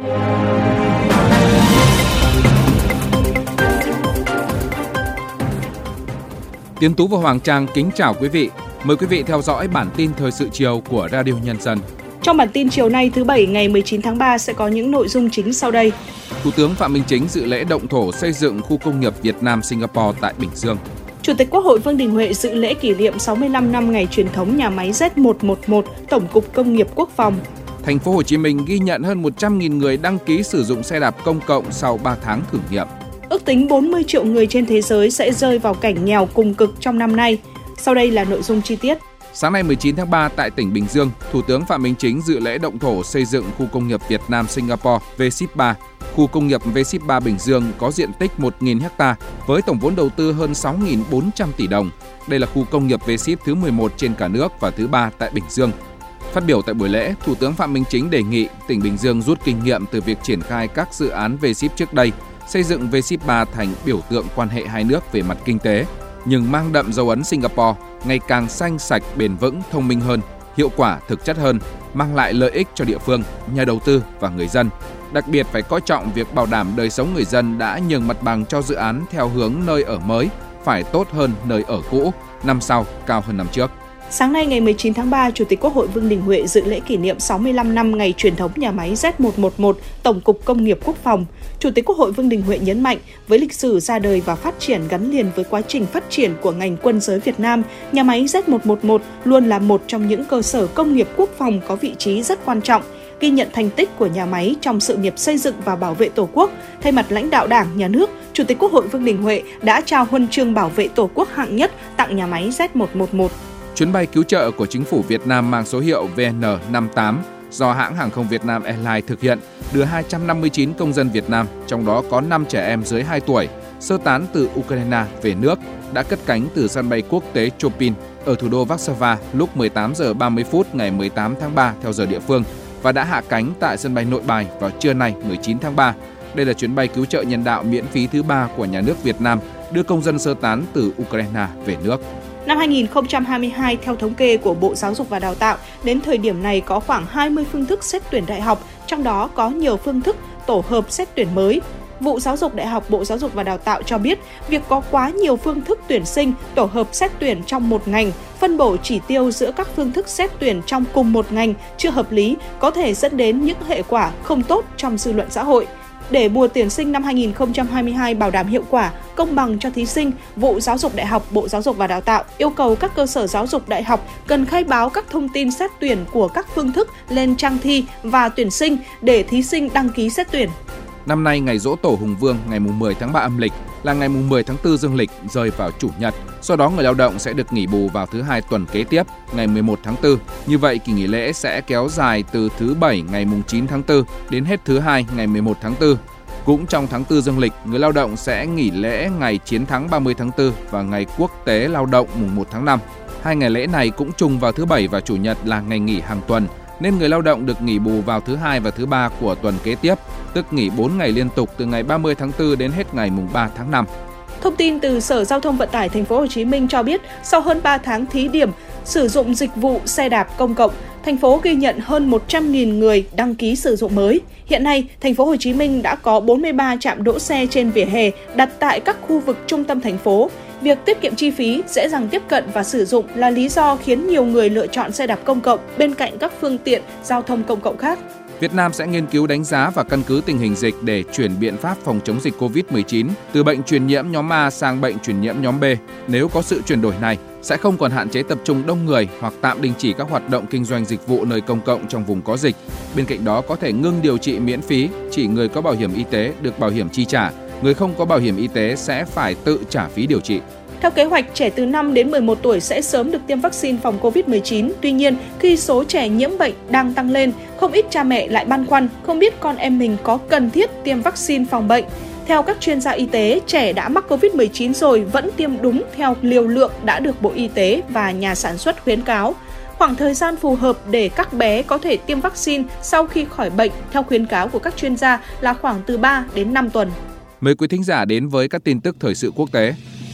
Tiến Tú và Hoàng Trang kính chào quý vị. Mời quý vị theo dõi bản tin thời sự chiều của Radio Nhân dân. Trong bản tin chiều nay thứ Bảy ngày 19 tháng 3 sẽ có những nội dung chính sau đây. Thủ tướng Phạm Minh Chính dự lễ động thổ xây dựng khu công nghiệp Việt Nam Singapore tại Bình Dương. Chủ tịch Quốc hội Vương Đình Huệ dự lễ kỷ niệm 65 năm ngày truyền thống nhà máy Z111 Tổng cục Công nghiệp Quốc phòng. Thành phố Hồ Chí Minh ghi nhận hơn 100.000 người đăng ký sử dụng xe đạp công cộng sau 3 tháng thử nghiệm. Ước tính 40 triệu người trên thế giới sẽ rơi vào cảnh nghèo cùng cực trong năm nay. Sau đây là nội dung chi tiết. Sáng nay 19 tháng 3 tại tỉnh Bình Dương, Thủ tướng Phạm Minh Chính dự lễ động thổ xây dựng khu công nghiệp Việt Nam Singapore V-SHIP3. Khu công nghiệp V-SHIP3 Bình Dương có diện tích 1.000 ha với tổng vốn đầu tư hơn 6.400 tỷ đồng. Đây là khu công nghiệp V-SHIP thứ 11 trên cả nước và thứ 3 tại Bình Dương. Phát biểu tại buổi lễ, Thủ tướng Phạm Minh Chính đề nghị tỉnh Bình Dương rút kinh nghiệm từ việc triển khai các dự án V-SHIP trước đây, xây dựng V-SHIP3 thành biểu tượng quan hệ hai nước về mặt kinh tế, nhưng mang đậm dấu ấn Singapore, ngày càng xanh sạch, bền vững, thông minh hơn, hiệu quả, thực chất hơn, mang lại lợi ích cho địa phương, nhà đầu tư và người dân. Đặc biệt phải coi trọng việc bảo đảm đời sống người dân đã nhường mặt bằng cho dự án theo hướng nơi ở mới phải tốt hơn nơi ở cũ, năm sau cao hơn năm trước. Sáng nay ngày 19 tháng 3, Chủ tịch Quốc hội Vương Đình Huệ dự lễ kỷ niệm 65 năm ngày truyền thống nhà máy Z111 Tổng cục Công nghiệp Quốc phòng. Chủ tịch Quốc hội Vương Đình Huệ nhấn mạnh, với lịch sử ra đời và phát triển gắn liền với quá trình phát triển của ngành quân giới Việt Nam, nhà máy Z111 luôn là một trong những cơ sở công nghiệp quốc phòng có vị trí rất quan trọng. Ghi nhận thành tích của nhà máy trong sự nghiệp xây dựng và bảo vệ Tổ quốc, thay mặt lãnh đạo Đảng, Nhà nước, Chủ tịch Quốc hội Vương Đình Huệ đã trao huân chương bảo vệ Tổ quốc hạng nhất tặng nhà máy Z111. Chuyến bay cứu trợ của chính phủ Việt Nam mang số hiệu VN58 do hãng hàng không Việt Nam Airlines thực hiện đưa 259 công dân Việt Nam, trong đó có 5 trẻ em dưới 2 tuổi, sơ tán từ Ukraine về nước, đã cất cánh từ sân bay quốc tế Chopin ở thủ đô Warsaw lúc 18 giờ 30 phút ngày 18 tháng 3 theo giờ địa phương và đã hạ cánh tại sân bay Nội Bài vào trưa nay 19 tháng 3. Đây là chuyến bay cứu trợ nhân đạo miễn phí thứ 3 của nhà nước Việt Nam đưa công dân sơ tán từ Ukraine về nước. Năm 2022, theo thống kê của Bộ Giáo dục và Đào tạo, đến thời điểm này có khoảng 20 phương thức xét tuyển đại học, trong đó có nhiều phương thức tổ hợp xét tuyển mới. Vụ Giáo dục Đại học Bộ Giáo dục và Đào tạo cho biết, việc có quá nhiều phương thức tuyển sinh, tổ hợp xét tuyển trong một ngành, phân bổ chỉ tiêu giữa các phương thức xét tuyển trong cùng một ngành chưa hợp lý, có thể dẫn đến những hệ quả không tốt trong dư luận xã hội. Để mùa tuyển sinh năm 2022 bảo đảm hiệu quả, công bằng cho thí sinh, Vụ Giáo dục Đại học Bộ Giáo dục và Đào tạo yêu cầu các cơ sở giáo dục đại học cần khai báo các thông tin xét tuyển của các phương thức lên trang thi và tuyển sinh để thí sinh đăng ký xét tuyển. Năm nay, ngày Giỗ Tổ Hùng Vương ngày 10 tháng 3 âm lịch là ngày 10 tháng 4 dương lịch rơi vào Chủ nhật. Sau đó người lao động sẽ được nghỉ bù vào thứ Hai tuần kế tiếp, ngày 11 tháng 4. Như vậy, kỳ nghỉ lễ sẽ kéo dài từ thứ Bảy ngày 9 tháng 4 đến hết thứ Hai ngày 11 tháng 4. Cũng trong tháng 4 dương lịch, người lao động sẽ nghỉ lễ ngày Chiến thắng 30 tháng 4 và ngày Quốc tế Lao động mùng 1 tháng 5. Hai ngày lễ này cũng trùng vào thứ Bảy và Chủ nhật là ngày nghỉ hàng tuần, nên người lao động được nghỉ bù vào thứ Hai và thứ Ba của tuần kế tiếp, tức nghỉ 4 ngày liên tục từ ngày 30 tháng 4 đến hết ngày mùng 3 tháng 5. Thông tin từ Sở Giao thông Vận tải Thành phố Hồ Chí Minh cho biết, sau hơn 3 tháng thí điểm sử dụng dịch vụ xe đạp công cộng, thành phố ghi nhận hơn 100.000 người đăng ký sử dụng mới. Hiện nay, Thành phố Hồ Chí Minh đã có 43 trạm đỗ xe trên vỉa hè đặt tại các khu vực trung tâm thành phố. Việc tiết kiệm chi phí, dễ dàng tiếp cận và sử dụng là lý do khiến nhiều người lựa chọn xe đạp công cộng bên cạnh các phương tiện giao thông công cộng khác. Việt Nam sẽ nghiên cứu đánh giá và căn cứ tình hình dịch để chuyển biện pháp phòng chống dịch COVID-19 từ bệnh truyền nhiễm nhóm A sang bệnh truyền nhiễm nhóm B. Nếu có sự chuyển đổi này, sẽ không còn hạn chế tập trung đông người hoặc tạm đình chỉ các hoạt động kinh doanh dịch vụ nơi công cộng trong vùng có dịch. Bên cạnh đó có thể ngưng điều trị miễn phí, chỉ người có bảo hiểm y tế được bảo hiểm chi trả, người không có bảo hiểm y tế sẽ phải tự trả phí điều trị. Theo kế hoạch, trẻ từ 5 đến 11 tuổi sẽ sớm được tiêm vaccine phòng COVID-19. Tuy nhiên, khi số trẻ nhiễm bệnh đang tăng lên, không ít cha mẹ lại băn khoăn không biết con em mình có cần thiết tiêm vaccine phòng bệnh. Theo các chuyên gia y tế, trẻ đã mắc COVID-19 rồi vẫn tiêm đúng theo liều lượng đã được Bộ Y tế và nhà sản xuất khuyến cáo. Khoảng thời gian phù hợp để các bé có thể tiêm vaccine sau khi khỏi bệnh theo khuyến cáo của các chuyên gia là khoảng từ 3 đến 5 tuần. Mời quý thính giả đến với các tin tức thời sự quốc tế.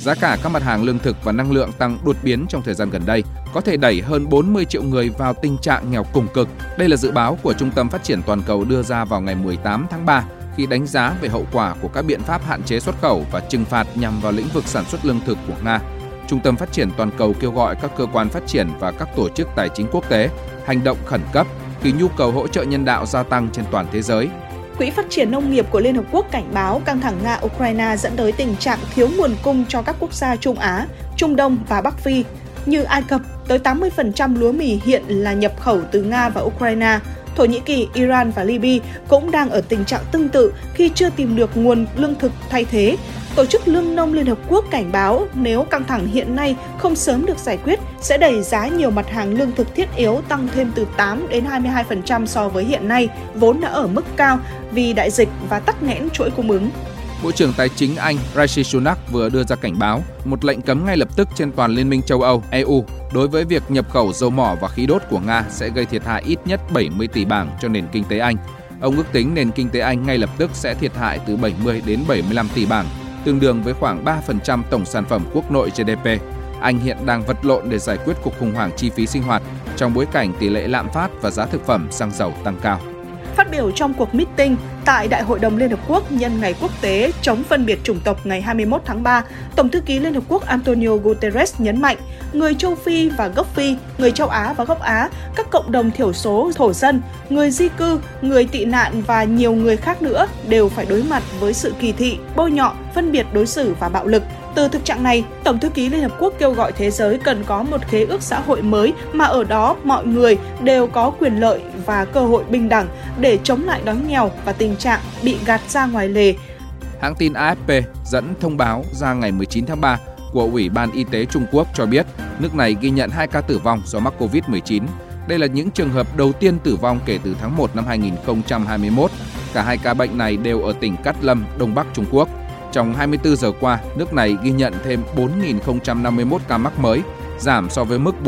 Giá cả các mặt hàng lương thực và năng lượng tăng đột biến trong thời gian gần đây, có thể đẩy hơn 40 triệu người vào tình trạng nghèo cùng cực. Đây là dự báo của Trung tâm Phát triển Toàn cầu đưa ra vào ngày 18 tháng 3 khi đánh giá về hậu quả của các biện pháp hạn chế xuất khẩu và trừng phạt nhằm vào lĩnh vực sản xuất lương thực của Nga. Trung tâm Phát triển Toàn cầu kêu gọi các cơ quan phát triển và các tổ chức tài chính quốc tế hành động khẩn cấp khi nhu cầu hỗ trợ nhân đạo gia tăng trên toàn thế giới. Quỹ phát triển nông nghiệp của Liên Hợp Quốc cảnh báo căng thẳng Nga-Ukraine dẫn tới tình trạng thiếu nguồn cung cho các quốc gia Trung Á, Trung Đông và Bắc Phi. Như Ai Cập, tới 80% lúa mì hiện là nhập khẩu từ Nga và Ukraine. Thổ Nhĩ Kỳ, Iran và Libya cũng đang ở tình trạng tương tự khi chưa tìm được nguồn lương thực thay thế. Tổ chức Lương nông Liên Hợp Quốc cảnh báo nếu căng thẳng hiện nay không sớm được giải quyết, sẽ đẩy giá nhiều mặt hàng lương thực thiết yếu tăng thêm từ 8 đến 22% so với hiện nay, vốn đã ở mức cao vì đại dịch và tắc nghẽn chuỗi cung ứng. Bộ trưởng Tài chính Anh Rishi Sunak vừa đưa ra cảnh báo một lệnh cấm ngay lập tức trên toàn Liên minh châu Âu EU đối với việc nhập khẩu dầu mỏ và khí đốt của Nga sẽ gây thiệt hại ít nhất 70 tỷ bảng cho nền kinh tế Anh. Ông ước tính nền kinh tế Anh ngay lập tức sẽ thiệt hại từ 70 đến 75 tỷ bảng, tương đương với khoảng 3% tổng sản phẩm quốc nội GDP. Anh hiện đang vật lộn để giải quyết cuộc khủng hoảng chi phí sinh hoạt trong bối cảnh tỷ lệ lạm phát và giá thực phẩm xăng dầu tăng cao. Phát biểu trong cuộc meeting tại Đại hội đồng Liên Hợp Quốc nhân Ngày Quốc tế chống phân biệt chủng tộc ngày 21 tháng 3, Tổng thư ký Liên Hợp Quốc Antonio Guterres nhấn mạnh, người châu Phi và gốc Phi, người châu Á và gốc Á, các cộng đồng thiểu số, thổ dân, người di cư, người tị nạn và nhiều người khác nữa đều phải đối mặt với sự kỳ thị, bôi nhọ, phân biệt đối xử và bạo lực. Từ thực trạng này, Tổng thư ký Liên Hợp Quốc kêu gọi thế giới cần có một khế ước xã hội mới mà ở đó mọi người đều có quyền lợi và cơ hội bình đẳng để chống lại đói nghèo và tình trạng bị gạt ra ngoài lề. Hãng tin AFP dẫn thông báo ra ngày 19 tháng 3 của Ủy ban Y tế Trung Quốc cho biết nước này ghi nhận 2 ca tử vong do mắc Covid-19. Đây là những trường hợp đầu tiên tử vong kể từ tháng 1 năm 2021. Cả hai ca bệnh này đều ở tỉnh Cát Lâm, Đông Bắc Trung Quốc. Trong 24 giờ qua, nước này ghi nhận thêm 4.051 ca mắc mới, giảm so với mức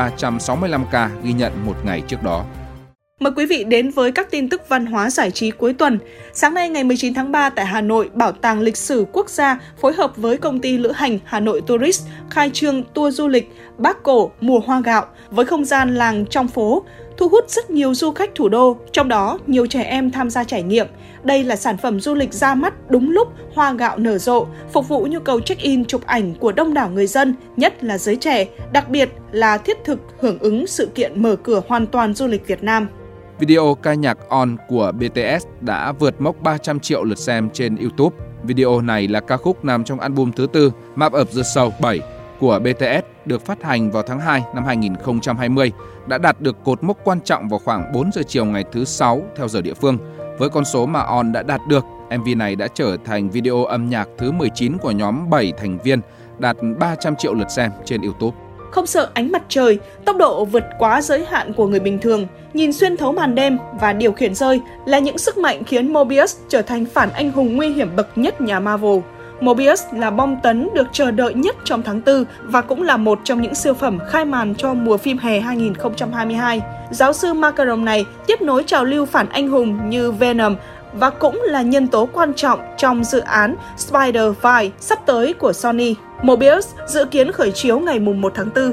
4.365 ca ghi nhận một ngày trước đó. Mời quý vị đến với các tin tức văn hóa giải trí cuối tuần. Sáng nay ngày 19 tháng 3 tại Hà Nội, Bảo tàng Lịch sử Quốc gia phối hợp với công ty lữ hành Hà Nội Tourist khai trương tour du lịch Bác Cổ mùa hoa gạo với không gian làng trong phố, thu hút rất nhiều du khách thủ đô, trong đó nhiều trẻ em tham gia trải nghiệm. Đây là sản phẩm du lịch ra mắt đúng lúc hoa gạo nở rộ, phục vụ nhu cầu check-in chụp ảnh của đông đảo người dân, nhất là giới trẻ, đặc biệt là thiết thực hưởng ứng sự kiện mở cửa hoàn toàn du lịch Việt Nam. Video ca nhạc On của BTS đã vượt mốc 300 triệu lượt xem trên YouTube. Video này là ca khúc nằm trong album thứ 4 Map of the Soul 7 của BTS được phát hành vào tháng 2 năm 2020, đã đạt được cột mốc quan trọng vào khoảng 4 giờ chiều ngày thứ 6 theo giờ địa phương. Với con số mà On đã đạt được, MV này đã trở thành video âm nhạc thứ 19 của nhóm 7 thành viên, đạt 300 triệu lượt xem trên YouTube. Không sợ ánh mặt trời, tốc độ vượt quá giới hạn của người bình thường, nhìn xuyên thấu màn đêm và điều khiển rơi là những sức mạnh khiến Mobius trở thành phản anh hùng nguy hiểm bậc nhất nhà Marvel. Mobius là bom tấn được chờ đợi nhất trong tháng 4 và cũng là một trong những siêu phẩm khai màn cho mùa phim hè 2022. Giáo sư Macaron này tiếp nối trào lưu phản anh hùng như Venom và cũng là nhân tố quan trọng trong dự án Spider-Verse sắp tới của Sony. Mobius dự kiến khởi chiếu ngày 1 tháng 4.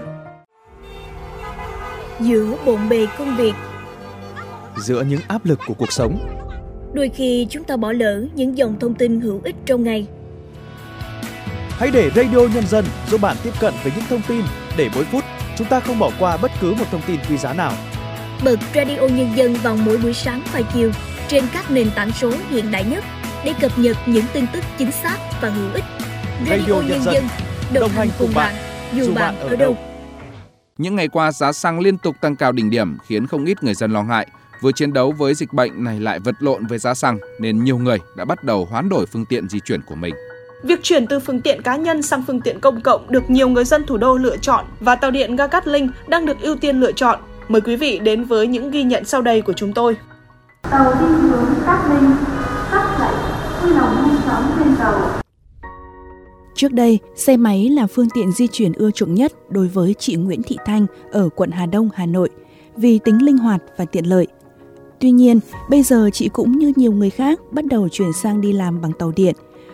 Giữa bộn bề công việc, giữa những áp lực của cuộc sống, đôi khi chúng ta bỏ lỡ những dòng thông tin hữu ích trong ngày. Hãy để Radio Nhân dân giúp bạn tiếp cận với những thông tin để mỗi phút chúng ta không bỏ qua bất cứ một thông tin quý giá nào. Bật Radio Nhân dân vào mỗi buổi sáng và chiều trên các nền tảng số hiện đại nhất để cập nhật những tin tức chính xác và hữu ích. Radio Nhân dân đồng hành cùng bạn dù bạn ở đâu. Những ngày qua, giá xăng liên tục tăng cao đỉnh điểm khiến không ít người dân lo ngại. Vừa chiến đấu với dịch bệnh này lại vật lộn với giá xăng nên nhiều người đã bắt đầu hoán đổi phương tiện di chuyển của mình. Việc chuyển từ phương tiện cá nhân sang phương tiện công cộng được nhiều người dân thủ đô lựa chọn và tàu điện ga Cát Linh đang được ưu tiên lựa chọn. Mời quý vị đến với những ghi nhận sau đây của chúng tôi. Tàu đi hướng Cát Linh, khách chạy, vui lòng nhanh chóng lên tàu. Trước đây, xe máy là phương tiện di chuyển ưa chuộng nhất đối với chị Nguyễn Thị Thanh ở quận Hà Đông, Hà Nội vì tính linh hoạt và tiện lợi. Tuy nhiên, bây giờ chị cũng như nhiều người khác bắt đầu chuyển sang đi làm bằng tàu điện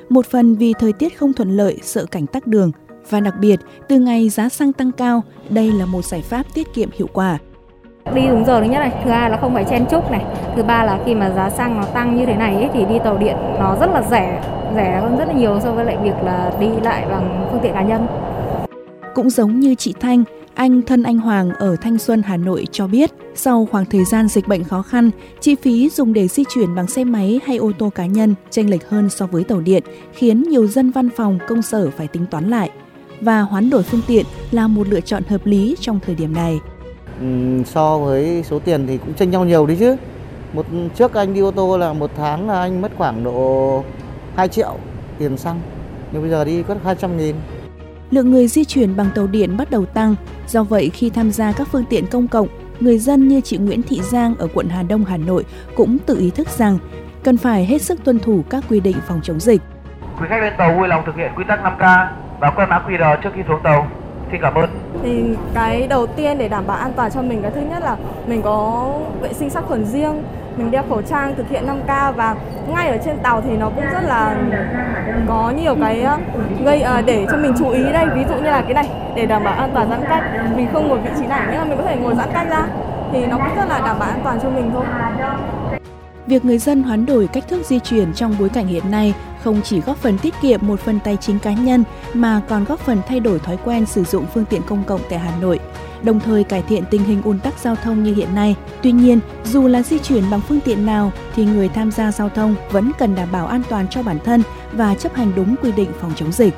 một phần vì thời tiết không thuận lợi, sợ cảnh tắc đường. Và đặc biệt, từ ngày giá xăng tăng cao, đây là một giải pháp tiết kiệm hiệu quả. Đi đúng giờ thứ nhất này, thứ hai là không phải chen chúc này, thứ ba là khi mà giá xăng nó tăng như thế này ấy, thì đi tàu điện nó rất là rẻ hơn rất là nhiều so với lại việc là đi lại bằng phương tiện cá nhân. Cũng giống như chị Thanh, anh Thân Anh Hoàng ở Thanh Xuân, Hà Nội cho biết, sau khoảng thời gian dịch bệnh khó khăn, chi phí dùng để di chuyển bằng xe máy hay ô tô cá nhân chênh lệch hơn so với tàu điện, khiến nhiều dân văn phòng, công sở phải tính toán lại. Và hoán đổi phương tiện là một lựa chọn hợp lý trong thời điểm này. So với số tiền thì cũng chênh nhau nhiều đấy chứ. Trước anh đi ô tô là một tháng là anh mất khoảng độ 2 triệu tiền xăng, nhưng bây giờ đi có 200.000. Lượng người di chuyển bằng tàu điện bắt đầu tăng, do vậy khi tham gia các phương tiện công cộng, người dân như chị Nguyễn Thị Giang ở quận Hà Đông, Hà Nội cũng tự ý thức rằng cần phải hết sức tuân thủ các quy định phòng chống dịch. Quý khách lên tàu vui lòng thực hiện quy tắc 5K và quét mã QR trước khi xuống tàu. Xin cảm ơn. Thì cái đầu tiên để đảm bảo an toàn cho mình, cái thứ nhất là mình có vệ sinh sát khuẩn riêng, mình đeo khẩu trang, thực hiện 5K và ngay ở trên tàu thì nó cũng rất là có nhiều cái gây để cho mình chú ý đây, ví dụ như là cái này để đảm bảo an toàn giãn cách, mình không ngồi vị trí này nhưng mà mình có thể ngồi giãn cách ra thì nó cũng rất là đảm bảo an toàn cho mình thôi. Việc người dân hoán đổi cách thức di chuyển trong bối cảnh hiện nay không chỉ góp phần tiết kiệm một phần tài chính cá nhân mà còn góp phần thay đổi thói quen sử dụng phương tiện công cộng tại Hà Nội, đồng thời cải thiện tình hình ùn tắc giao thông như hiện nay. Tuy nhiên, dù là di chuyển bằng phương tiện nào thì người tham gia giao thông vẫn cần đảm bảo an toàn cho bản thân và chấp hành đúng quy định phòng chống dịch.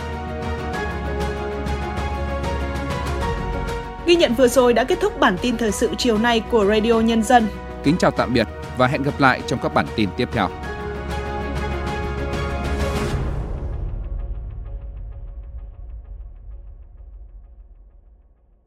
Ghi nhận vừa rồi đã kết thúc bản tin thời sự chiều nay của Radio Nhân dân. Kính chào tạm biệt và hẹn gặp lại trong các bản tin tiếp theo.